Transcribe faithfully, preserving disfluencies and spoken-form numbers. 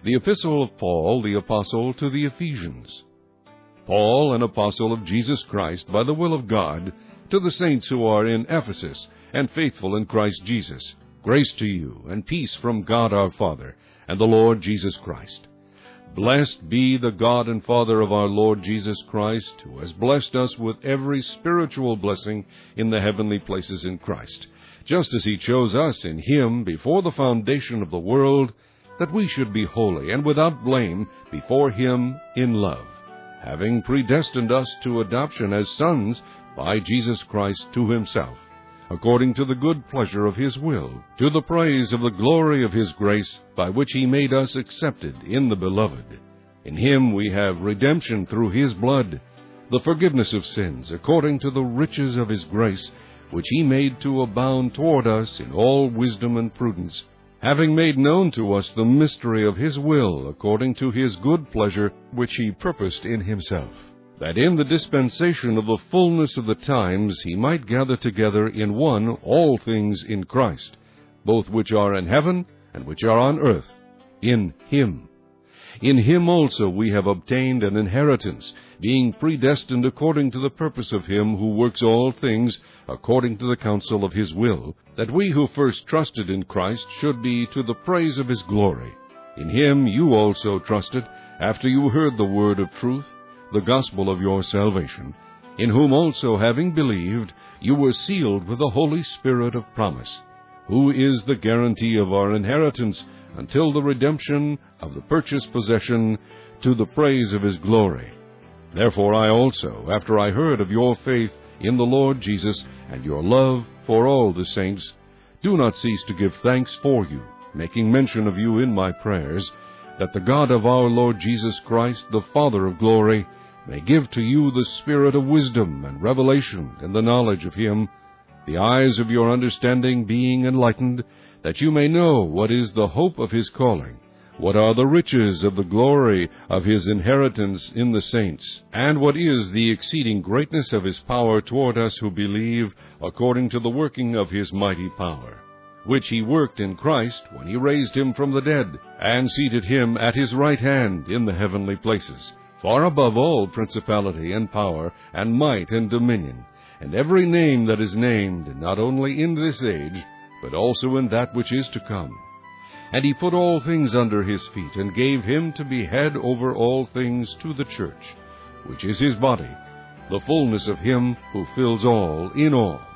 The Epistle of Paul, the Apostle, to the Ephesians. Paul, an apostle of Jesus Christ, by the will of God, to the saints who are in Ephesus, and faithful in Christ Jesus, grace to you, and peace from God our Father, and the Lord Jesus Christ. Blessed be the God and Father of our Lord Jesus Christ, who has blessed us with every spiritual blessing in the heavenly places in Christ, just as he chose us in him before the foundation of the world, that we should be holy and without blame before him in love, having predestined us to adoption as sons by Jesus Christ to himself, according to the good pleasure of his will, to the praise of the glory of his grace, by which he made us accepted in the Beloved. In him we have redemption through his blood, the forgiveness of sins, according to the riches of his grace, which he made to abound toward us in all wisdom and prudence, having made known to us the mystery of his will, according to his good pleasure, which he purposed in himself, that in the dispensation of the fullness of the times he might gather together in one all things in Christ, both which are in heaven and which are on earth, in him. In him also we have obtained an inheritance, being predestined according to the purpose of him who works all things according to the counsel of his will, that we who first trusted in Christ should be to the praise of his glory. In him you also trusted, after you heard the word of truth, the gospel of your salvation, in whom also, having believed, you were sealed with the Holy Spirit of promise, who is the guarantee of our inheritance until the redemption of the purchased possession, to the praise of his glory. Therefore I also, after I heard of your faith in the Lord Jesus, and your love for all the saints, do not cease to give thanks for you, making mention of you in my prayers, that the God of our Lord Jesus Christ, the Father of glory, may give to you the spirit of wisdom and revelation in the knowledge of him, the eyes of your understanding being enlightened, that you may know what is the hope of his calling, what are the riches of the glory of his inheritance in the saints, and what is the exceeding greatness of his power toward us who believe, according to the working of his mighty power, which he worked in Christ when he raised him from the dead, and seated him at his right hand in the heavenly places, far above all principality and power, and might and dominion, and every name that is named, not only in this age, but also in that which is to come. And he put all things under his feet, and gave him to be head over all things to the church, which is his body, the fullness of him who fills all in all.